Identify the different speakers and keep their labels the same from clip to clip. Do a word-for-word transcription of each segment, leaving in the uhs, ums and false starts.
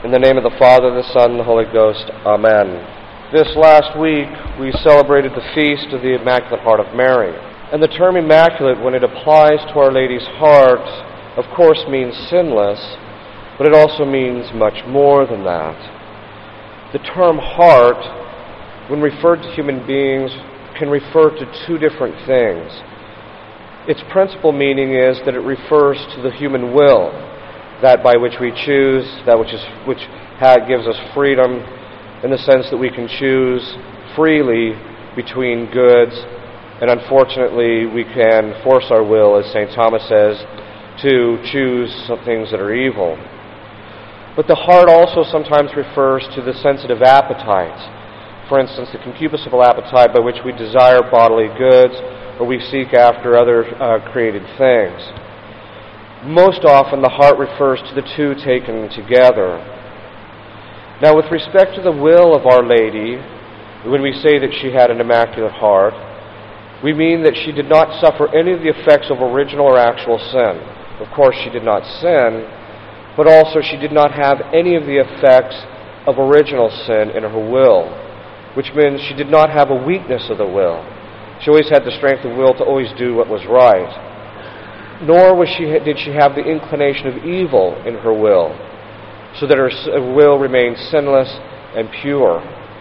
Speaker 1: In the name of the Father, the Son, and the Holy Ghost. Amen. This last week, we celebrated the feast of the Immaculate Heart of Mary. And the term immaculate, when it applies to Our Lady's heart, of course means sinless, but it also means much more than that. The term heart, when referred to human beings, can refer to two different things. Its principal meaning is that it refers to the human will, that by which we choose, that which is which ha- gives us freedom, in the sense that we can choose freely between goods, and unfortunately we can force our will, as Saint Thomas says, to choose some things that are evil. But the heart also sometimes refers to the sensitive appetites. For instance, the concupiscible appetite by which we desire bodily goods, or we seek after other uh, created things. Most often the heart refers to the two taken together. Now, with respect to the will of Our Lady, when we say that she had an immaculate heart, we mean that she did not suffer any of the effects of original or actual sin. Of course, she did not sin, but also she did not have any of the effects of original sin in her will, which means she did not have a weakness of the will. She always had the strength of will to always do what was right. Nor was she, did she have the inclination of evil in her will, so that her will remained sinless and pure.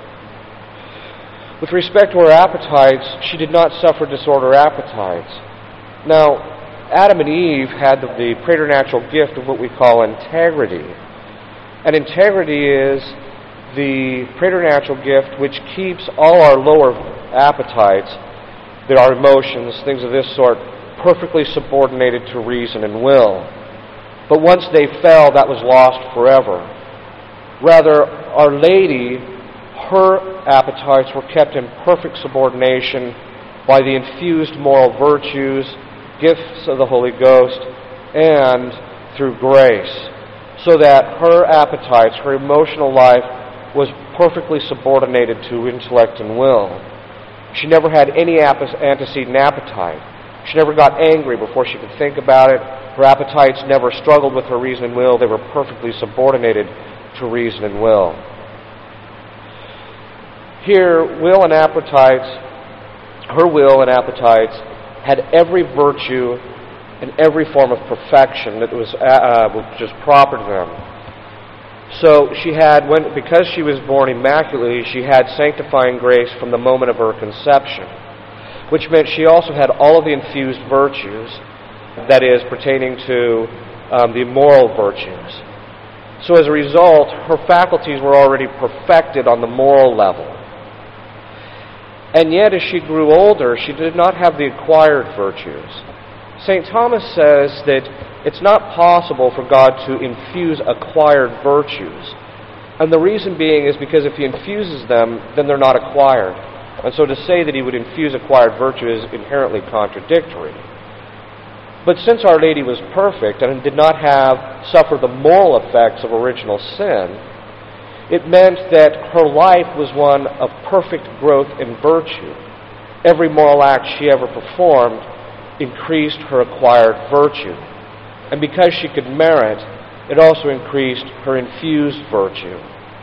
Speaker 1: With respect to her appetites, she did not suffer disorder appetites. Now, Adam and Eve had the, the preternatural gift of what we call integrity. And integrity is the preternatural gift which keeps all our lower appetites, that our emotions, things of this sort, perfectly subordinated to reason and will. But once they fell, that was lost forever. Rather, Our Lady, her appetites were kept in perfect subordination by the infused moral virtues, gifts of the Holy Ghost, and through grace, so that her appetites, her emotional life, was perfectly subordinated to intellect and will. She never had any antecedent appetite. She never got angry before she could think about it. Her appetites never struggled with her reason and will. They were perfectly subordinated to reason and will. Here, will and appetites, her will and appetites, had every virtue and every form of perfection that was uh, just proper to them. So she had, when, because she was born immaculately, she had sanctifying grace from the moment of her conception, which meant she also had all of the infused virtues, that is, pertaining to um, the moral virtues. So as a result, her faculties were already perfected on the moral level. And yet, as she grew older, she did not have the acquired virtues. Saint Thomas says that it's not possible for God to infuse acquired virtues. And the reason being is because if He infuses them, then they're not acquired. And so to say that He would infuse acquired virtue is inherently contradictory. But since Our Lady was perfect and did not have suffer the moral effects of original sin, it meant that her life was one of perfect growth in virtue. Every moral act she ever performed increased her acquired virtue. And because she could merit, it also increased her infused virtue.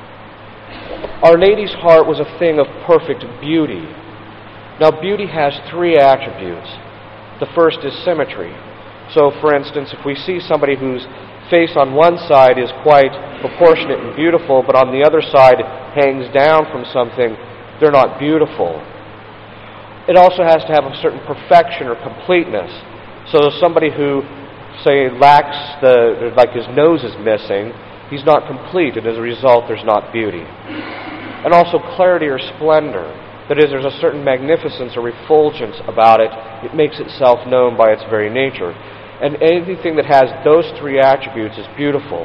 Speaker 1: Our Lady's heart was a thing of perfect beauty. Now, beauty has three attributes. The first is symmetry. So, for instance, if we see somebody whose face on one side is quite proportionate and beautiful, but on the other side hangs down from something, they're not beautiful. It also has to have a certain perfection or completeness. So somebody who, say, lacks the, like his nose is missing, he's not complete, and as a result, there's not beauty. And also clarity or splendor. That is, there's a certain magnificence or refulgence about it. It makes itself known by its very nature. And anything that has those three attributes is beautiful.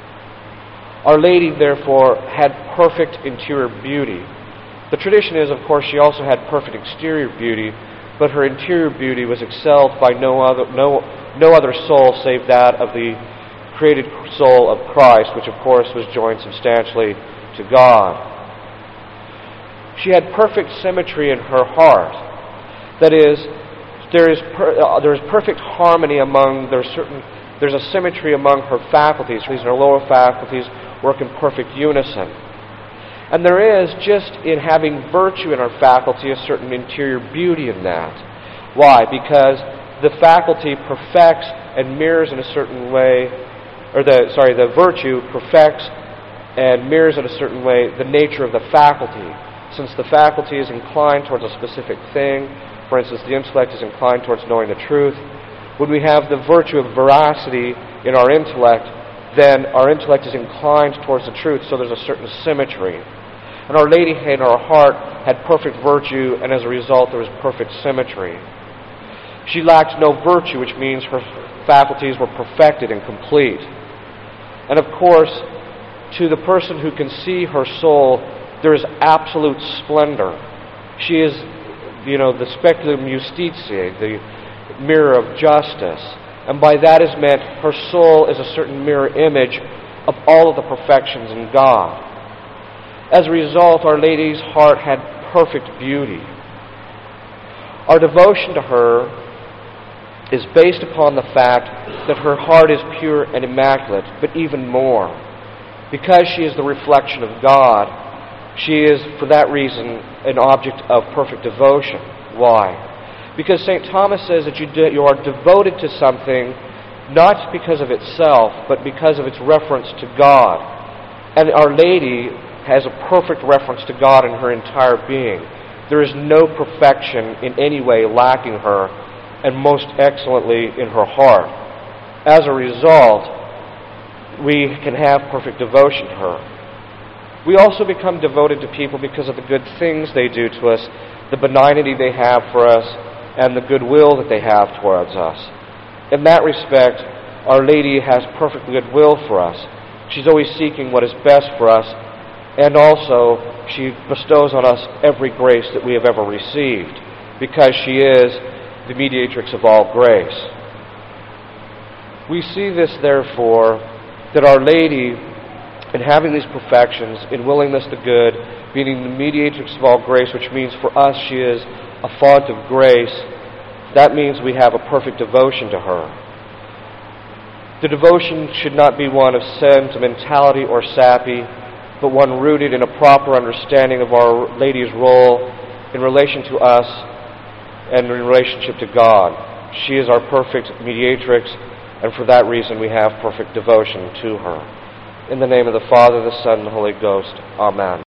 Speaker 1: Our Lady, therefore, had perfect interior beauty. The tradition is, of course, she also had perfect exterior beauty, but her interior beauty was excelled by no other, no, no other soul save that of the created soul of Christ, which, of course, was joined substantially to God. She had perfect symmetry in her heart. That is, there is per, uh, there is perfect harmony among, there's certain, there's a symmetry among her faculties. These are her lower faculties work in perfect unison. And there is, just in having virtue in our faculty, a certain interior beauty in that. Why? Because the faculty perfects and mirrors in a certain way, or the, sorry, the virtue perfects and mirrors in a certain way the nature of the faculty. Since the faculty is inclined towards a specific thing, for instance, the intellect is inclined towards knowing the truth, when we have the virtue of veracity in our intellect, then our intellect is inclined towards the truth, so there's a certain symmetry. And Our Lady in our heart had perfect virtue, and as a result there was perfect symmetry. She lacked no virtue, which means her faculties were perfected and complete. And of course, to the person who can see her soul, there is absolute splendor. She is, you know, the speculum justitiae, the mirror of justice. And by that is meant her soul is a certain mirror image of all of the perfections in God. As a result, Our Lady's heart had perfect beauty. Our devotion to her is based upon the fact that her heart is pure and immaculate, but even more. Because she is the reflection of God, she is, for that reason, an object of perfect devotion. Why? Because Saint Thomas says that you, de- you are devoted to something not because of itself, but because of its reference to God. And Our Lady has a perfect reference to God in her entire being. There is no perfection in any way lacking her, and most excellently in her heart. As a result, we can have perfect devotion to her. We also become devoted to people because of the good things they do to us, the benignity they have for us, and the goodwill that they have towards us. In that respect, Our Lady has perfect goodwill for us. She's always seeking what is best for us, and also she bestows on us every grace that we have ever received, because she is the mediatrix of all grace. We see this, therefore, that Our Lady, in having these perfections, in willingness to good, being the mediatrix of all grace, which means for us she is a font of grace, that means we have a perfect devotion to her. The devotion should not be one of sentimentality or sappy, but one rooted in a proper understanding of Our Lady's role in relation to us and in relationship to God. She is our perfect mediatrix, and for that reason we have perfect devotion to her. In the name of the Father, the Son, and the Holy Ghost. Amen.